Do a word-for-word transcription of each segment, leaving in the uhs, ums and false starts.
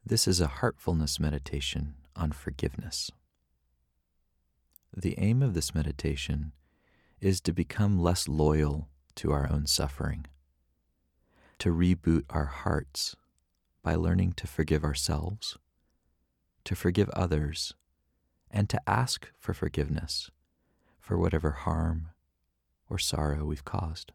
This is a heartfulness meditation on forgiveness. The aim of this meditation is to become less loyal to our own suffering, to reboot our hearts by learning to forgive ourselves, to forgive others, and to ask for forgiveness for whatever harm or sorrow we've caused.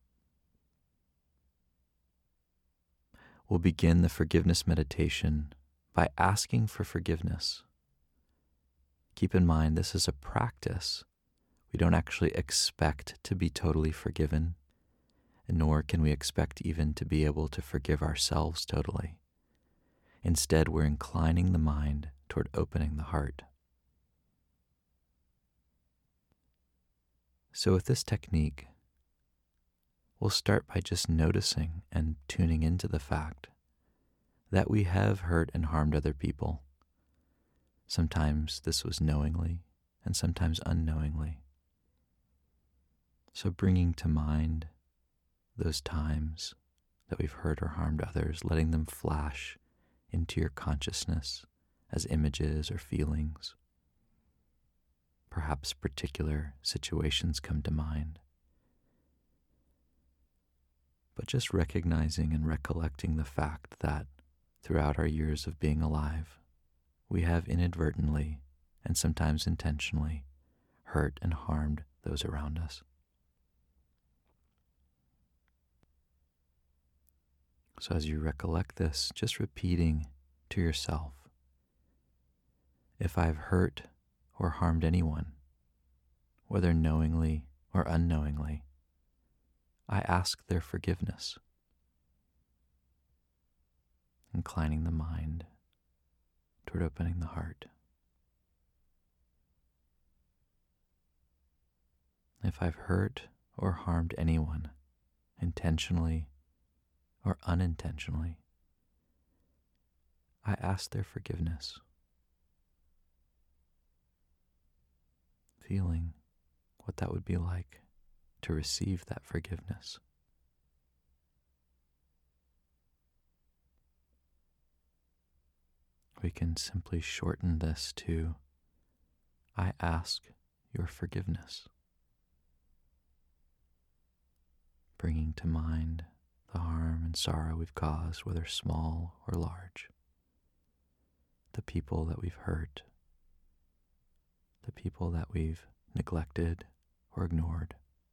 We'll begin the forgiveness meditation by asking for forgiveness. Keep in mind, this is a practice. We don't actually expect to be totally forgiven, nor can we expect even to be able to forgive ourselves totally. Instead, we're inclining the mind toward opening the heart. So with this technique, we'll start by just noticing and tuning into the fact that we have hurt and harmed other people. Sometimes this was knowingly and sometimes unknowingly. So bringing to mind those times that we've hurt or harmed others, letting them flash into your consciousness as images or feelings. Perhaps particular situations come to mind. But just recognizing and recollecting the fact that throughout our years of being alive, we have inadvertently and sometimes intentionally hurt and harmed those around us. So as you recollect this, just repeating to yourself, if I've hurt or harmed anyone, whether knowingly or unknowingly, I ask their forgiveness. Inclining the mind toward opening the heart. If I've hurt or harmed anyone, intentionally or unintentionally, I ask their forgiveness. Feeling what that would be like to receive that forgiveness. We can simply shorten this to, I ask your forgiveness. Bringing to mind the harm and sorrow we've caused, whether small or large. The people that we've hurt. The people that we've neglected or ignored.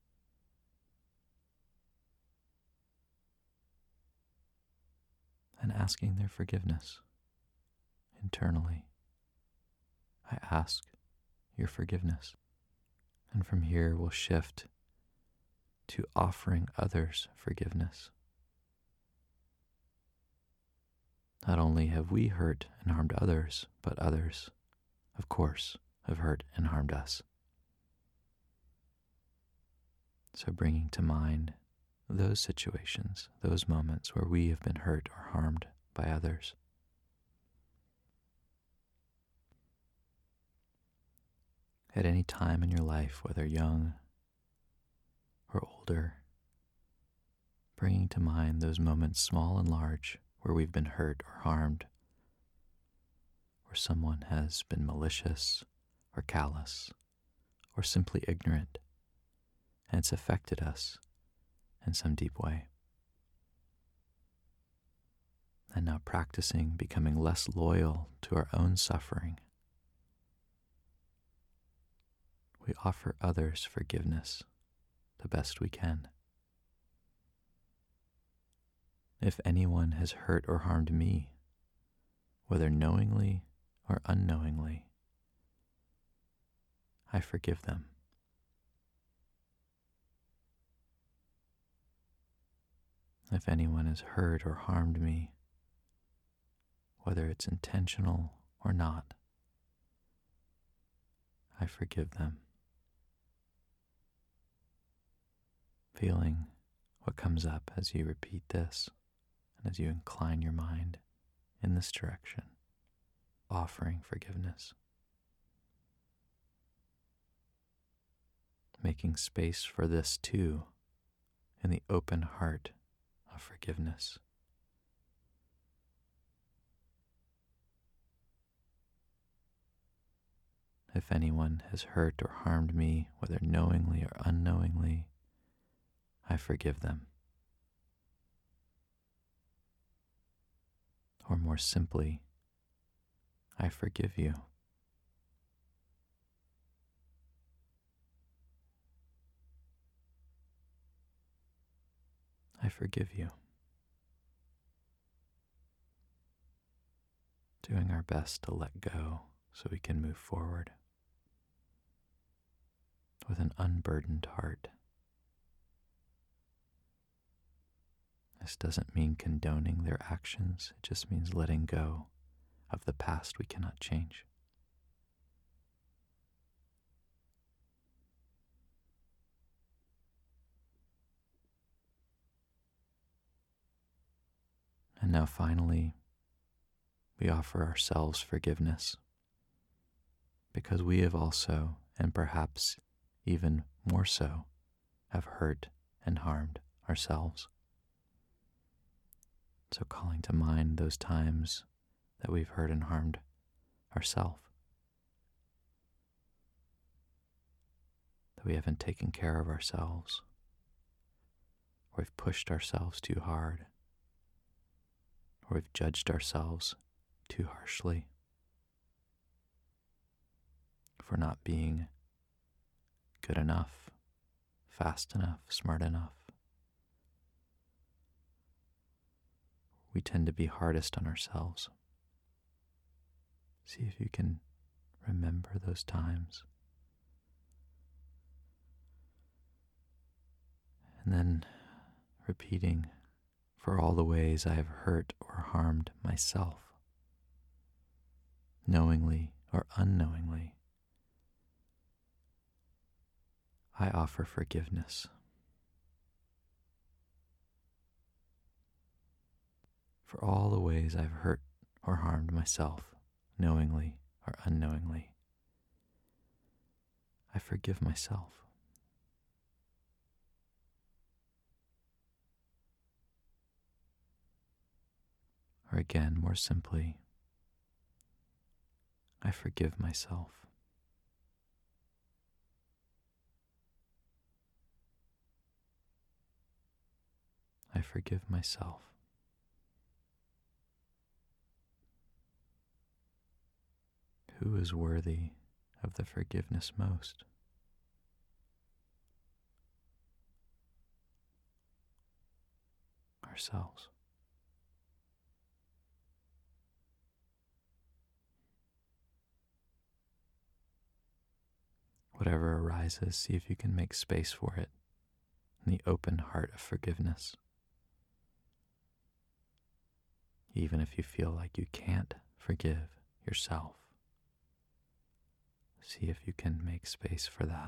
And asking their forgiveness internally. I ask your forgiveness. And from here we'll shift to offering others forgiveness. Not only have we hurt and harmed others, but others, of course, have hurt and harmed us. So bringing to mind those situations, those moments where we have been hurt or harmed by others. At any time in your life, whether young or older, bringing to mind those moments, small and large, where we've been hurt or harmed, where someone has been malicious or callous or simply ignorant, and it's affected us in some deep way. And now practicing becoming less loyal to our own suffering, we offer others forgiveness the best we can. If anyone has hurt or harmed me, whether knowingly or unknowingly, I forgive them. If anyone has hurt or harmed me, whether it's intentional or not, I forgive them. Feeling what comes up as you repeat this and as you incline your mind in this direction, offering forgiveness. Making space for this too in the open heart of forgiveness. if anyone has hurt or harmed me, whether knowingly or unknowingly, I forgive them. Or more simply, I forgive you. I forgive you. Doing our best to let go so we can move forward with an unburdened heart. This doesn't mean condoning their actions, it just means letting go of the past we cannot change. And now finally, we offer ourselves forgiveness, because we have also, and perhaps even more so, have hurt and harmed ourselves. So calling to mind those times that we've hurt and harmed ourselves, that we haven't taken care of ourselves, or we've pushed ourselves too hard, or we've judged ourselves too harshly for not being good enough, fast enough, smart enough. We tend to be hardest on ourselves. See if you can remember those times. And then repeating, for all the ways I have hurt or harmed myself, knowingly or unknowingly, I offer forgiveness. For all the ways I've hurt or harmed myself, knowingly or unknowingly, I forgive myself. Or again, more simply, I forgive myself. I forgive myself. Who is worthy of the forgiveness most? Ourselves. Whatever arises, see if you can make space for it in the open heart of forgiveness. Even if you feel like you can't forgive yourself, see if you can make space for that.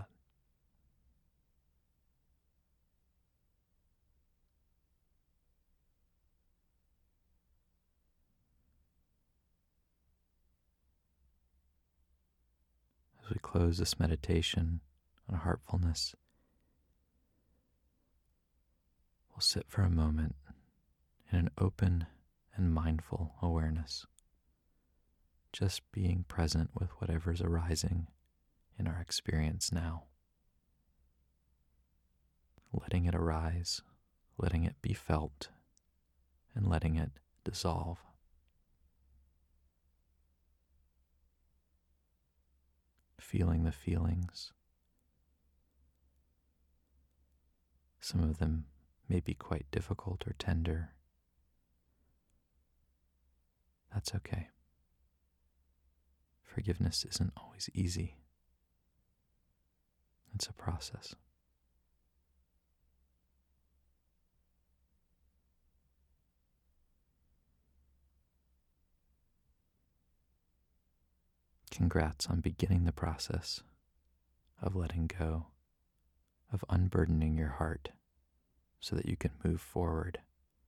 As we close this meditation on heartfulness, we'll sit for a moment in an open and mindful awareness, just being present with whatever's arising in our experience now. Letting it arise, letting it be felt, and letting it dissolve. Feeling the feelings. Some of them may be quite difficult or tender. That's okay. Forgiveness isn't always easy. It's a process. Congrats on beginning the process of letting go, of unburdening your heart so that you can move forward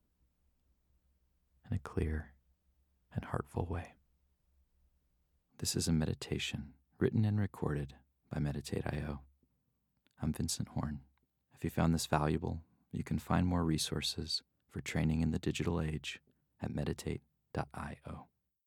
in a clear and heartful way. This is a meditation written and recorded by Meditate dot i o. I'm Vincent Horn. If you found this valuable, you can find more resources for training in the digital age at Meditate dot i o.